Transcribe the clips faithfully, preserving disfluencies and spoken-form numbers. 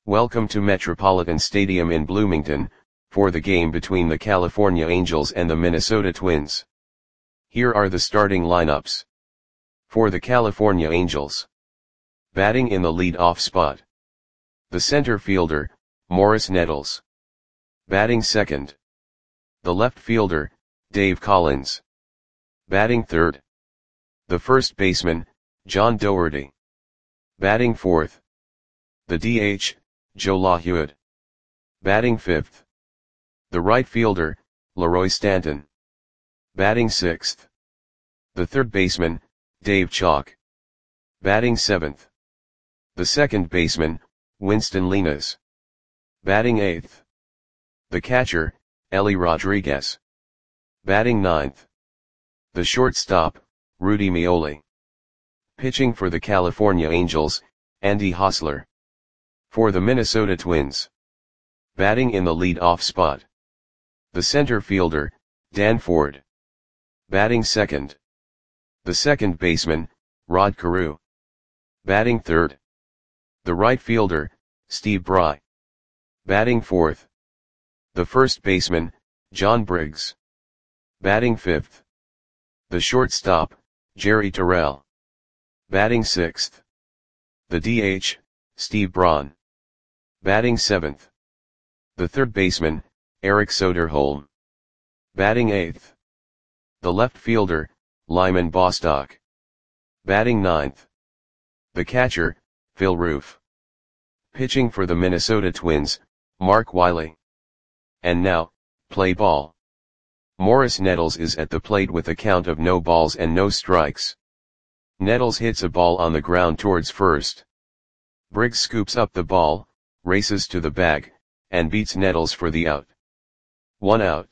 Welcome to Metropolitan Stadium in Bloomington, for the game between the California Angels and the Minnesota Twins. Here are the starting lineups. For the California Angels. Batting in the lead-off spot. The center fielder, Morris Nettles. Batting second. The left fielder, Dave Collins. Batting third. The first baseman, John Doherty. Batting fourth. The D H, Joe LaHewitt. Batting fifth. The right fielder, Leroy Stanton. Batting sixth. The third baseman, Dave Chalk. Batting seventh. The second baseman, Winston Linares. Batting eighth. The catcher, Ellie Rodriguez. Batting ninth. The shortstop, Rudy Meoli. Pitching for the California Angels, Andy Hosler. For the Minnesota Twins. Batting in the lead-off spot. The center fielder, Dan Ford. Batting second. The second baseman, Rod Carew. Batting third. The right fielder, Steve Bry. Batting fourth. The first baseman, John Briggs. Batting fifth. The shortstop, Jerry Terrell. Batting sixth. The D H, Steve Braun. Batting seventh. The third baseman, Eric Soderholm. Batting eighth. The left fielder, Lyman Bostock. Batting ninth. The catcher, Phil Roof. Pitching for the Minnesota Twins, Mark Wiley. And now, play ball. Morris Nettles is at the plate with a count of no balls and no strikes. Nettles hits a ball on the ground towards first. Briggs scoops up the ball, races to the bag, and beats Nettles for the out. One out.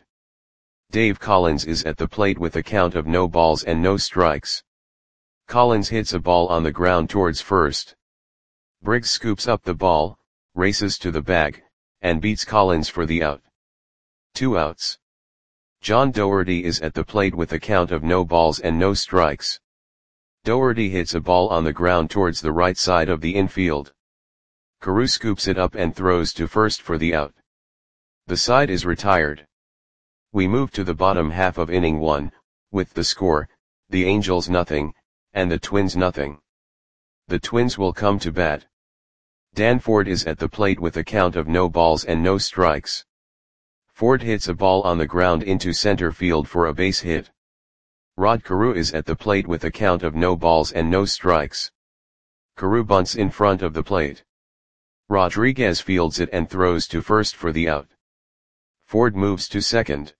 Dave Collins is at the plate with a count of no balls and no strikes. Collins hits a ball on the ground towards first. Briggs scoops up the ball, races to the bag, and beats Collins for the out. Two outs. John Doherty is at the plate with a count of no balls and no strikes. Doherty hits a ball on the ground towards the right side of the infield. Carew scoops it up and throws to first for the out. The side is retired. We move to the bottom half of inning one, with the score, the Angels nothing, and the Twins nothing. The Twins will come to bat. Dan Ford is at the plate with a count of no balls and no strikes. Ford hits a ball on the ground into center field for a base hit. Rod Carew is at the plate with a count of no balls and no strikes. Carew bunts in front of the plate. Rodriguez fields it and throws to first for the out. Ford moves to second.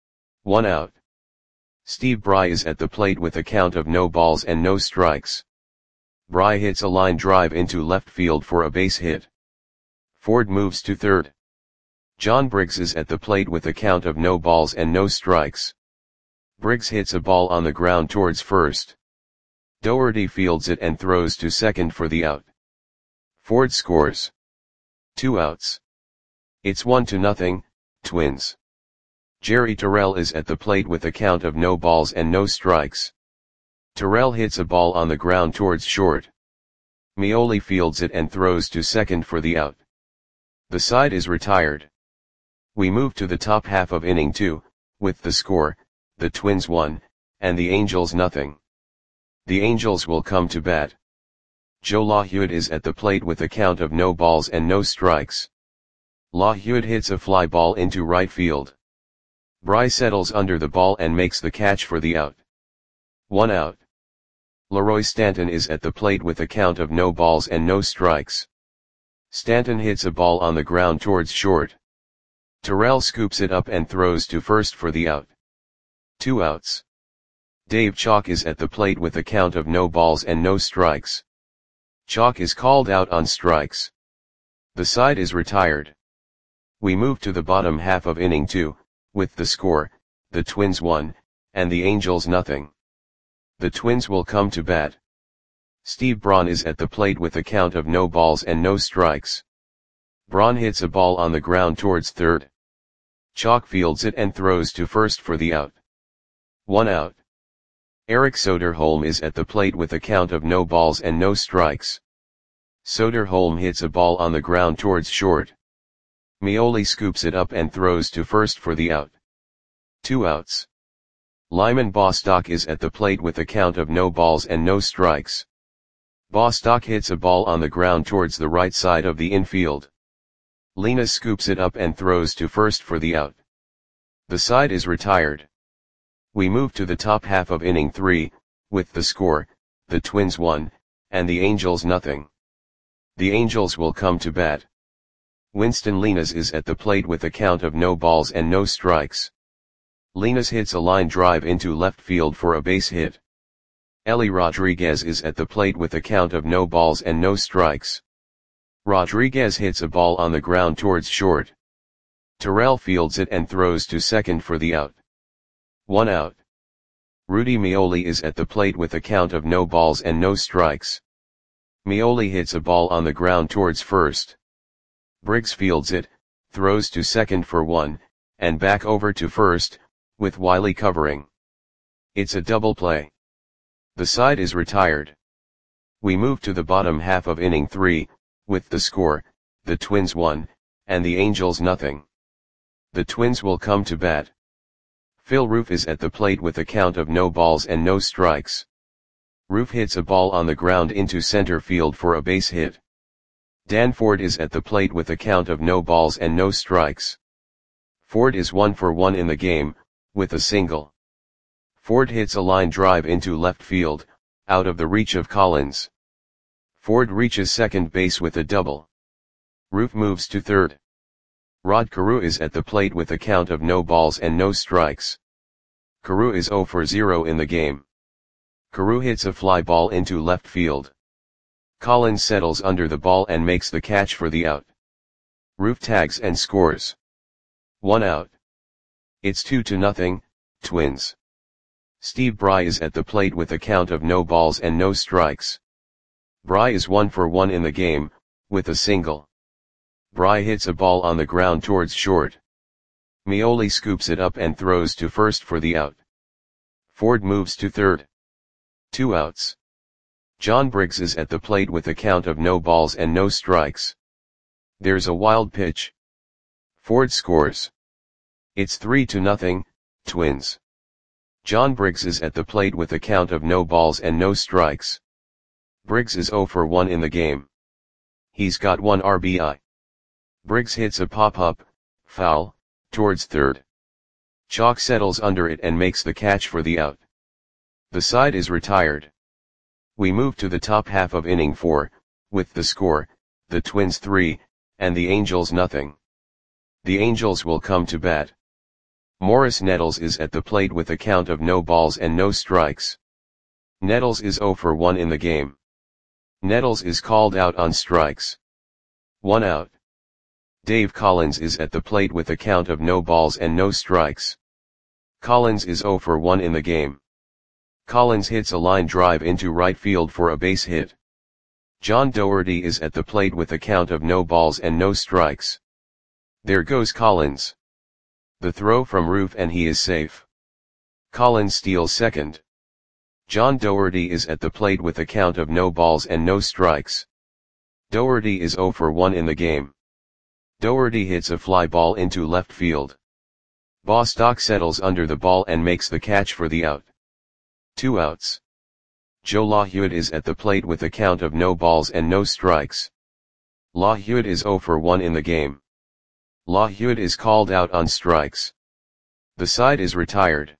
One out. Steve Bry is at the plate with a count of no balls and no strikes. Bry hits a line drive into left field for a base hit. Ford moves to third. John Briggs is at the plate with a count of no balls and no strikes. Briggs hits a ball on the ground towards first. Doherty fields it and throws to second for the out. Ford scores. Two outs. It's one to nothing, Twins. Jerry Terrell is at the plate with a count of no balls and no strikes. Terrell hits a ball on the ground towards short. Meoli fields it and throws to second for the out. The side is retired. We move to the top half of inning two, with the score, the Twins one, and the Angels nothing. The Angels will come to bat. Joe LaHewitt is at the plate with a count of no balls and no strikes. LaHewitt hits a fly ball into right field. Bry settles under the ball and makes the catch for the out. One out. Leroy Stanton is at the plate with a count of no balls and no strikes. Stanton hits a ball on the ground towards short. Terrell scoops it up and throws to first for the out. Two outs. Dave Chalk is at the plate with a count of no balls and no strikes. Chalk is called out on strikes. The side is retired. We move to the bottom half of inning two, with the score, the Twins one, and the Angels nothing. The Twins will come to bat. Steve Braun is at the plate with a count of no balls and no strikes. Braun hits a ball on the ground towards third. Chalk fields it and throws to first for the out. One out. Eric Soderholm is at the plate with a count of no balls and no strikes. Soderholm hits a ball on the ground towards short. Meoli scoops it up and throws to first for the out. Two outs. Lyman Bostock is at the plate with a count of no balls and no strikes. Bostock hits a ball on the ground towards the right side of the infield. Linas scoops it up and throws to first for the out. The side is retired. We move to the top half of inning three, with the score, the Twins one, and the Angels nothing. The Angels will come to bat. Winston Linas is at the plate with a count of no balls and no strikes. Linas hits a line drive into left field for a base hit. Eli Rodriguez is at the plate with a count of no balls and no strikes. Rodriguez hits a ball on the ground towards short. Terrell fields it and throws to second for the out. One out. Rudy Meoli is at the plate with a count of no balls and no strikes. Meoli hits a ball on the ground towards first. Briggs fields it, throws to second for one, and back over to first, with Wiley covering. It's a double play. The side is retired. We move to the bottom half of inning three, with the score, the Twins one, and the Angels nothing. The Twins will come to bat. Phil Roof is at the plate with a count of no balls and no strikes. Roof hits a ball on the ground into center field for a base hit. Dan Ford is at the plate with a count of no balls and no strikes. Ford is one for one in the game, with a single. Ford hits a line drive into left field, out of the reach of Collins. Ford reaches second base with a double. Roof moves to third. Rod Carew is at the plate with a count of no balls and no strikes. Carew is zero for zero in the game. Carew hits a fly ball into left field. Collins settles under the ball and makes the catch for the out. Roof tags and scores. One out. It's two to nothing, Twins. Steve Bry is at the plate with a count of no balls and no strikes. Bry is one for one in the game, with a single. Bry hits a ball on the ground towards short. Meoli scoops it up and throws to first for the out. Ford moves to third. Two outs. John Briggs is at the plate with a count of no balls and no strikes. There's a wild pitch. Ford scores. It's three to nothing, Twins. John Briggs is at the plate with a count of no balls and no strikes. Briggs is zero for one in the game. He's got one R B I. Briggs hits a pop-up, foul, towards third. Chalk settles under it and makes the catch for the out. The side is retired. We move to the top half of inning four, with the score, the Twins three, and the Angels nothing. The Angels will come to bat. Morris Nettles is at the plate with a count of no balls and no strikes. Nettles is zero for one in the game. Nettles is called out on strikes. One out. Dave Collins is at the plate with a count of no balls and no strikes. Collins is zero for one in the game. Collins hits a line drive into right field for a base hit. John Doherty is at the plate with a count of no balls and no strikes. There goes Collins. The throw from Roof and he is safe. Collins steals second. John Doherty is at the plate with a count of no balls and no strikes. Doherty is zero for one in the game. Doherty hits a fly ball into left field. Bostock settles under the ball and makes the catch for the out. Two outs. Joe LaHewitt is at the plate with a count of no balls and no strikes. LaHewitt is zero for one in the game. LaHewitt is called out on strikes. The side is retired.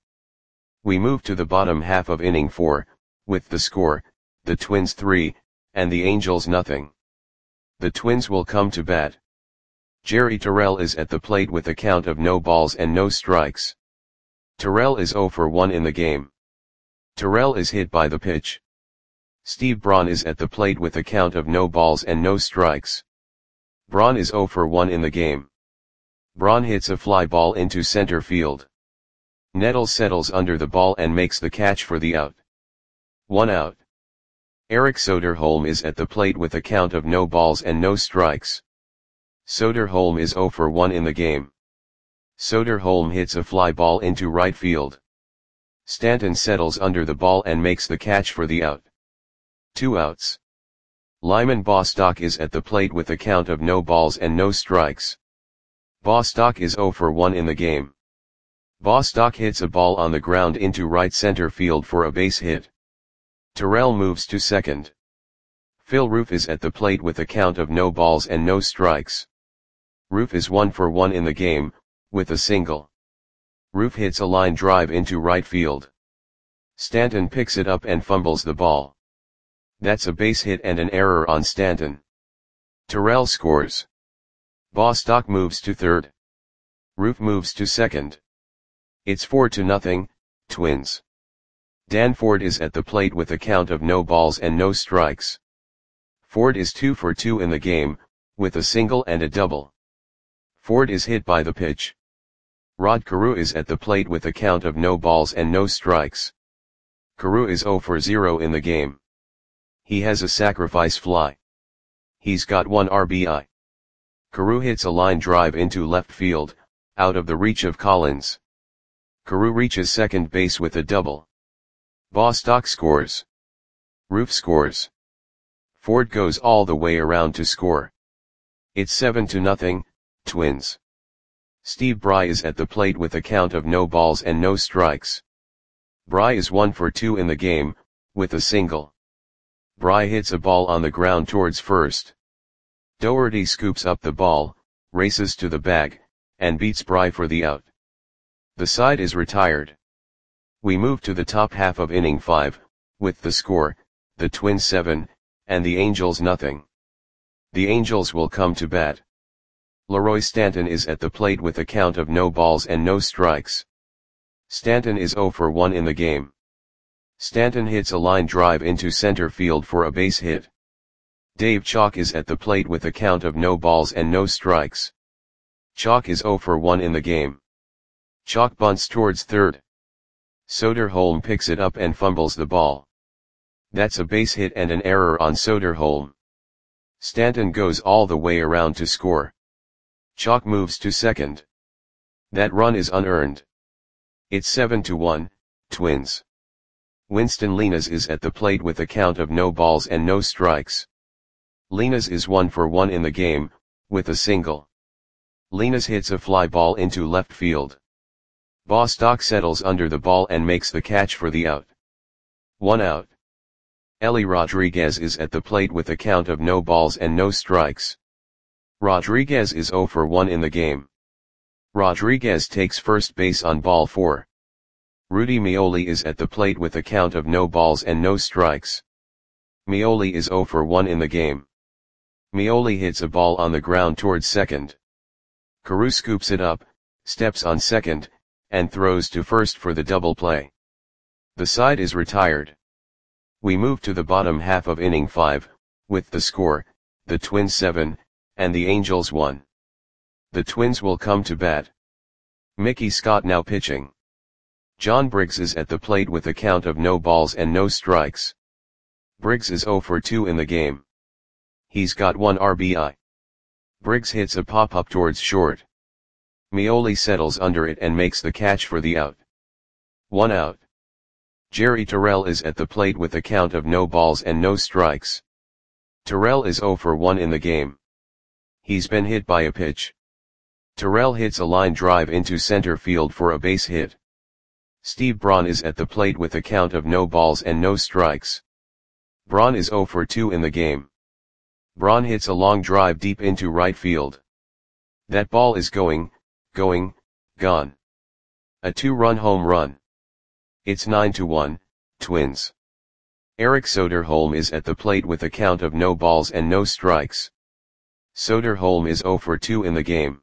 We move to the bottom half of inning four, with the score, the Twins three, and the Angels nothing. The Twins will come to bat. Jerry Terrell is at the plate with a count of no balls and no strikes. Terrell is zero for one in the game. Terrell is hit by the pitch. Steve Braun is at the plate with a count of no balls and no strikes. Braun is zero for one in the game. Braun hits a fly ball into center field. Nettles settles under the ball and makes the catch for the out. One out. Eric Soderholm is at the plate with a count of no balls and no strikes. Soderholm is zero for one in the game. Soderholm hits a fly ball into right field. Stanton settles under the ball and makes the catch for the out. Two outs. Lyman Bostock is at the plate with a count of no balls and no strikes. Bostock is zero for one in the game. Bostock hits a ball on the ground into right center field for a base hit. Terrell moves to second. Phil Roof is at the plate with a count of no balls and no strikes. Roof is one for one in the game, with a single. Roof hits a line drive into right field. Stanton picks it up and fumbles the ball. That's a base hit and an error on Stanton. Terrell scores. Bostock moves to third. Roof moves to second. It's four to nothing, Twins. Dan Ford is at the plate with a count of no balls and no strikes. Ford is two for two in the game, with a single and a double. Ford is hit by the pitch. Rod Carew is at the plate with a count of no balls and no strikes. Carew is zero for zero in the game. He has a sacrifice fly. He's got one R B I. Carew hits a line drive into left field, out of the reach of Collins. Carew reaches second base with a double. Bostock scores. Roof scores. Ford goes all the way around to score. It's seven to nothing, Twins. Steve Bry is at the plate with a count of no balls and no strikes. Bry is one for two in the game, with a single. Bry hits a ball on the ground towards first. Doherty scoops up the ball, races to the bag, and beats Bry for the out. The side is retired. We move to the top half of inning five, with the score, the Twins seven, and the Angels nothing. The Angels will come to bat. Leroy Stanton is at the plate with a count of no balls and no strikes. Stanton is zero for one in the game. Stanton hits a line drive into center field for a base hit. Dave Chalk is at the plate with a count of no balls and no strikes. Chalk is zero for one in the game. Chalk bunts towards third. Soderholm picks it up and fumbles the ball. That's a base hit and an error on Soderholm. Stanton goes all the way around to score. Chalk moves to second. That run is unearned. It's seven to one, Twins. Winston Linares is at the plate with a count of no balls and no strikes. Linares is one for one in the game, with a single. Linares hits a fly ball into left field. Bostock settles under the ball and makes the catch for the out. One out. Ellie Rodriguez is at the plate with a count of no balls and no strikes. Rodriguez is zero for one in the game. Rodriguez takes first base on ball four. Rudy Meoli is at the plate with a count of no balls and no strikes. Meoli is zero for one in the game. Meoli hits a ball on the ground towards second. Carew scoops it up, steps on second, and throws to first for the double play. The side is retired. We move to the bottom half of inning five, with the score, the Twins seven, and the Angels one. The Twins will come to bat. Mickey Scott now pitching. John Briggs is at the plate with a count of no balls and no strikes. Briggs is zero for two in the game. He's got one R B I. Briggs hits a pop-up towards short. Meoli settles under it and makes the catch for the out. One out. Jerry Terrell is at the plate with a count of no balls and no strikes. Terrell is zero for one in the game. He's been hit by a pitch. Terrell hits a line drive into center field for a base hit. Steve Braun is at the plate with a count of no balls and no strikes. Braun is zero for two in the game. Braun hits a long drive deep into right field. That ball is going, going, gone. A two-run home run. It's nine to one, Twins. Eric Soderholm is at the plate with a count of no balls and no strikes. Soderholm is zero for two in the game.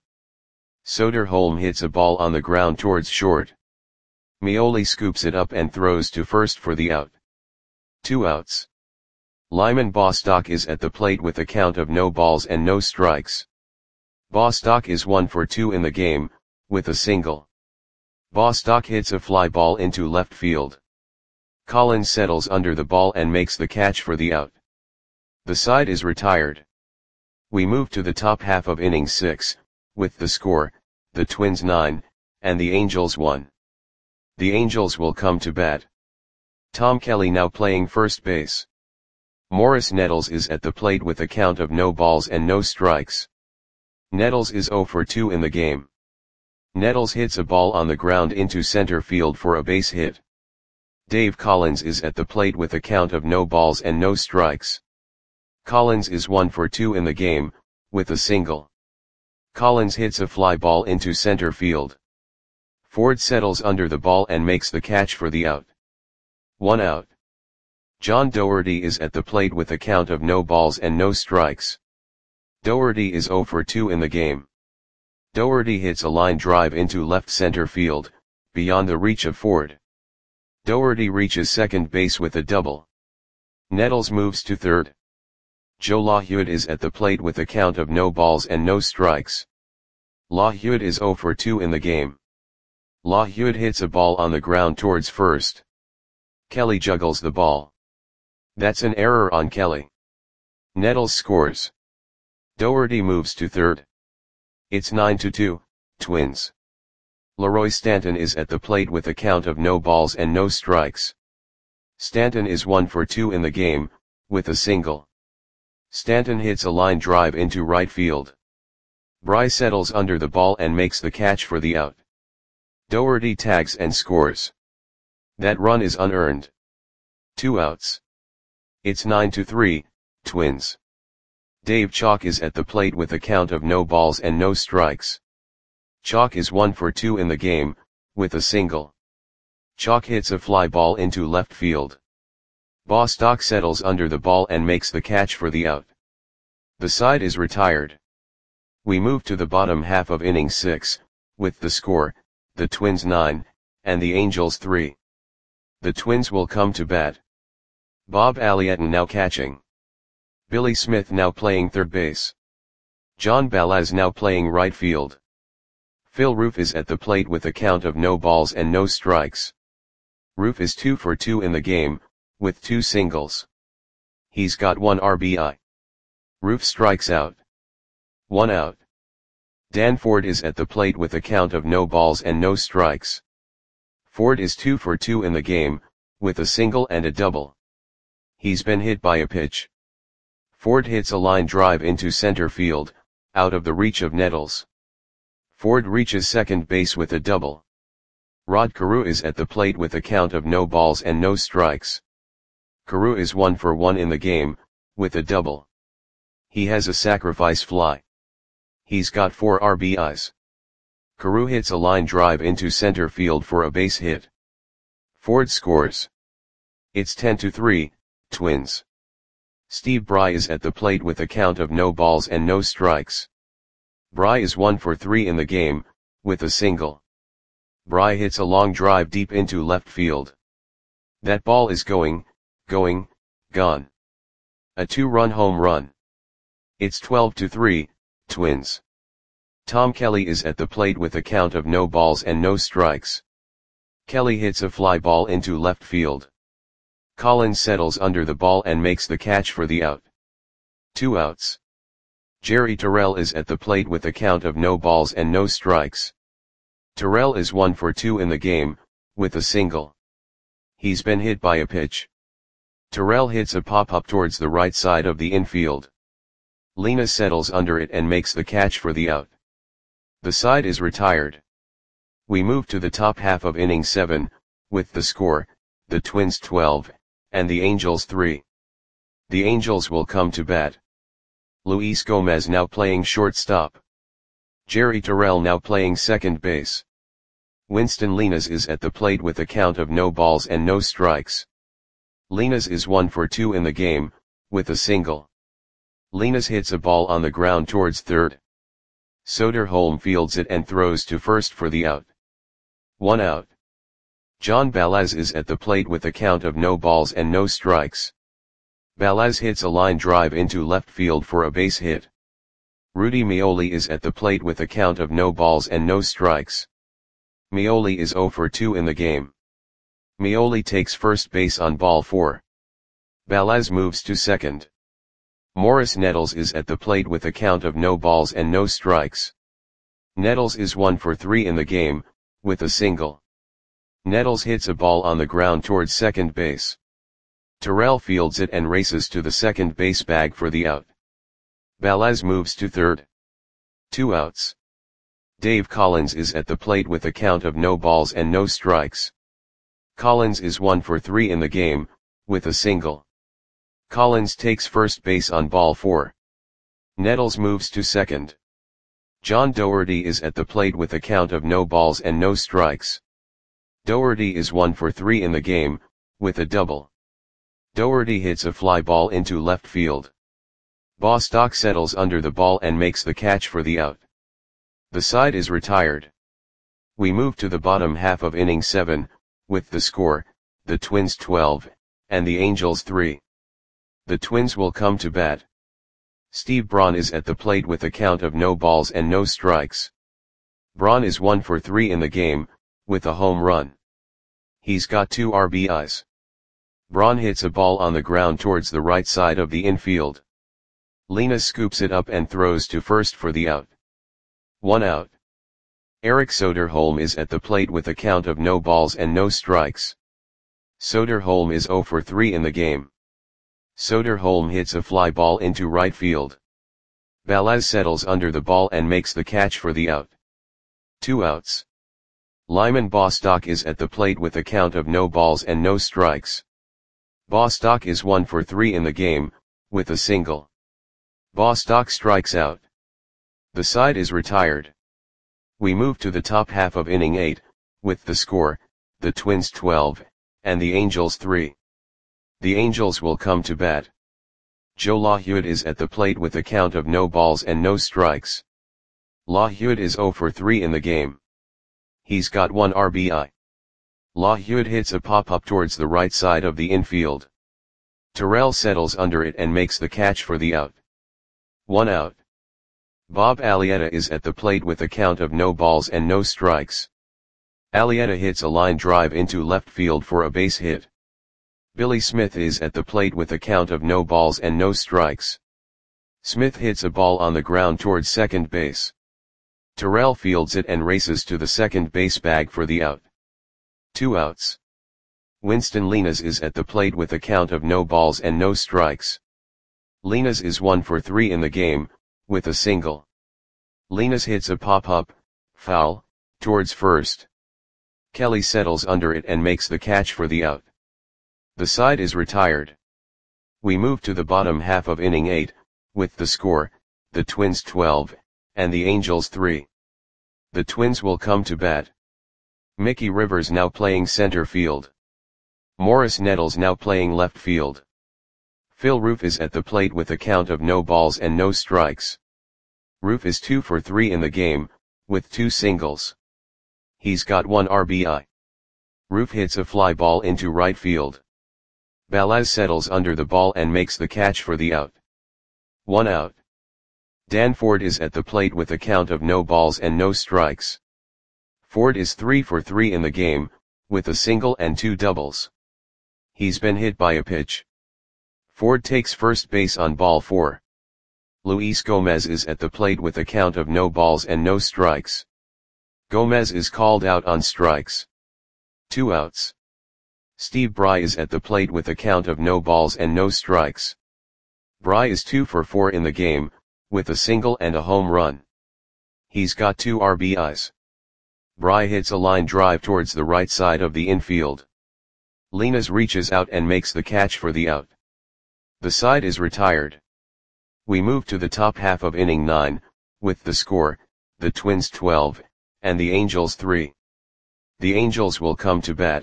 Soderholm hits a ball on the ground towards short. Meoli scoops it up and throws to first for the out. Two outs. Lyman Bostock is at the plate with a count of no balls and no strikes. Bostock is one for two in the game, with a single. Bostock hits a fly ball into left field. Collins settles under the ball and makes the catch for the out. The side is retired. We move to the top half of inning six, with the score, the Twins nine, and the Angels one. The Angels will come to bat. Tom Kelly now playing first base. Morris Nettles is at the plate with a count of no balls and no strikes. Nettles is zero for two in the game. Nettles hits a ball on the ground into center field for a base hit. Dave Collins is at the plate with a count of no balls and no strikes. Collins is one for two in the game, with a single. Collins hits a fly ball into center field. Ford settles under the ball and makes the catch for the out. One out. John Doherty is at the plate with a count of no balls and no strikes. Doherty is zero for two in the game. Doherty hits a line drive into left center field, beyond the reach of Ford. Doherty reaches second base with a double. Nettles moves to third. Joe LaHude is at the plate with a count of no balls and no strikes. LaHude is zero for two in the game. LaHude hits a ball on the ground towards first. Kelly juggles the ball. That's an error on Kelly. Nettles scores. Doherty moves to third. It's nine to two, Twins. Leroy Stanton is at the plate with a count of no balls and no strikes. Stanton is one for two in the game, with a single. Stanton hits a line drive into right field. Bry settles under the ball and makes the catch for the out. Doherty tags and scores. That run is unearned. Two outs. It's nine to three, Twins. Dave Chalk is at the plate with a count of no balls and no strikes. Chalk is one for two in the game, with a single. Chalk hits a fly ball into left field. Bostock settles under the ball and makes the catch for the out. The side is retired. We move to the bottom half of inning six, with the score, the Twins nine, and the Angels three. The Twins will come to bat. Bob Allietten now catching. Billy Smith now playing third base. John Balaz now playing right field. Phil Roof is at the plate with a count of no balls and no strikes. Roof is two for two in the game, with two singles. He's got one R B I. Roof strikes out. One out. Dan Ford is at the plate with a count of no balls and no strikes. Ford is two for two in the game, with a single and a double. He's been hit by a pitch. Ford hits a line drive into center field, out of the reach of Nettles. Ford reaches second base with a double. Rod Carew is at the plate with a count of no balls and no strikes. Carew is one for one in the game, with a double. He has a sacrifice fly. He's got four R B Is. Carew hits a line drive into center field for a base hit. Ford scores. It's ten to three, Twins. Steve Bry is at the plate with a count of no balls and no strikes. Bry is one for three in the game, with a single. Bry hits a long drive deep into left field. That ball is going, going, gone. A two-run home run. It's twelve to three, Twins. Tom Kelly is at the plate with a count of no balls and no strikes. Kelly hits a fly ball into left field. Collins settles under the ball and makes the catch for the out. Two outs. Jerry Terrell is at the plate with a count of no balls and no strikes. Terrell is one for two in the game, with a single. He's been hit by a pitch. Terrell hits a pop-up towards the right side of the infield. Lena settles under it and makes the catch for the out. The side is retired. We move to the top half of inning seven, with the score, the Twins twelve, and the Angels three. The Angels will come to bat. Luis Gomez now playing shortstop. Jerry Terrell now playing second base. Winston Lenas is at the plate with a count of no balls and no strikes. Lenas is one for two in the game, with a single. Lenas hits a ball on the ground towards third. Soderholm fields it and throws to first for the out. One out. John Balaz is at the plate with a count of no balls and no strikes. Balaz hits a line drive into left field for a base hit. Rudy Meoli is at the plate with a count of no balls and no strikes. Meoli is zero for two in the game. Meoli takes first base on ball four. Balaz moves to second. Morris Nettles is at the plate with a count of no balls and no strikes. Nettles is one for three in the game, with a single. Nettles hits a ball on the ground towards second base. Terrell fields it and races to the second base bag for the out. Balaz moves to third. Two outs. Dave Collins is at the plate with a count of no balls and no strikes. Collins is one for three in the game, with a single. Collins takes first base on ball four. Nettles moves to second. John Doherty is at the plate with a count of no balls and no strikes. Doherty is one for three in the game, with a double. Doherty hits a fly ball into left field. Bostock settles under the ball and makes the catch for the out. The side is retired. We move to the bottom half of inning seven, with the score, the Twins twelve, and the Angels three. The Twins will come to bat. Steve Braun is at the plate with a count of no balls and no strikes. Braun is one for three in the game, with a home run. He's got two R B Is. Braun hits a ball on the ground towards the right side of the infield. Lena scoops it up and throws to first for the out. One out. Eric Soderholm is at the plate with a count of no balls and no strikes. Soderholm is zero for three in the game. Soderholm hits a fly ball into right field. Balaz settles under the ball and makes the catch for the out. Two outs. Lyman Bostock is at the plate with a count of no balls and no strikes. Bostock is one for three in the game, with a single. Bostock strikes out. The side is retired. We move to the top half of inning eight, with the score, the Twins twelve, and the Angels three. The Angels will come to bat. Joe LaHewitt is at the plate with a count of no balls and no strikes. LaHewitt is zero for three in the game. He's got one R B I. LaHewitt hits a pop-up towards the right side of the infield. Terrell settles under it and makes the catch for the out. One out. Bob Alietta is at the plate with a count of no balls and no strikes. Alietta hits a line drive into left field for a base hit. Billy Smith is at the plate with a count of no balls and no strikes. Smith hits a ball on the ground towards second base. Terrell fields it and races to the second base bag for the out. Two outs. Winston Linas is at the plate with a count of no balls and no strikes. Linas is one for three in the game, with a single. Linas hits a pop-up, foul, towards first. Kelly settles under it and makes the catch for the out. The side is retired. We move to the bottom half of inning eight, with the score, the Twins twelve, and the Angels three. The Twins will come to bat. Mickey Rivers now playing center field. Morris Nettles now playing left field. Phil Roof is at the plate with a count of no balls and no strikes. Roof is two for three in the game, with two singles. He's got one R B I. Roof hits a fly ball into right field. Balaz settles under the ball and makes the catch for the out. One out. Dan Ford is at the plate with a count of no balls and no strikes. Ford is three for three in the game, with a single and two doubles. He's been hit by a pitch. Ford takes first base on ball four. Luis Gomez is at the plate with a count of no balls and no strikes. Gomez is called out on strikes. Two outs. Steve Bry is at the plate with a count of no balls and no strikes. Bry is two for four in the game, with a single and a home run. He's got two R B Is. Bry hits a line drive towards the right side of the infield. Linas reaches out and makes the catch for the out. The side is retired. We move to the top half of inning nine, with the score, the Twins twelve, and the Angels three. The Angels will come to bat.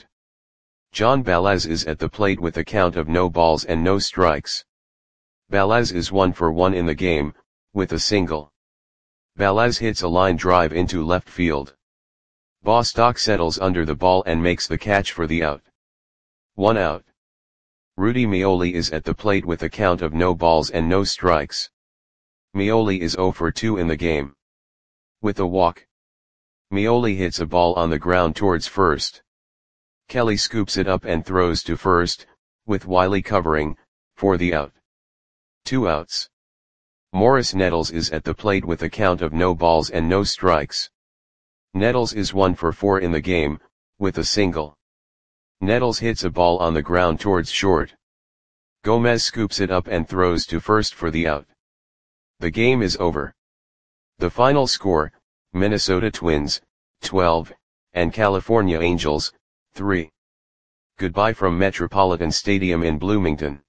John Balaz is at the plate with a count of no balls and no strikes. Balaz is one for one in the game, with a single. Balaz hits a line drive into left field. Bostock settles under the ball and makes the catch for the out. One out. Rudy Meoli is at the plate with a count of no balls and no strikes. Meoli is zero for two in the game. With a walk. Meoli hits a ball on the ground towards first. Kelly scoops it up and throws to first, with Wiley covering, for the out. Two outs. Morris Nettles is at the plate with a count of no balls and no strikes. Nettles is one for four in the game, with a single. Nettles hits a ball on the ground towards short. Gomez scoops it up and throws to first for the out. The game is over. The final score, Minnesota Twins, twelve, and California Angels, three. Goodbye from Metropolitan Stadium in Bloomington.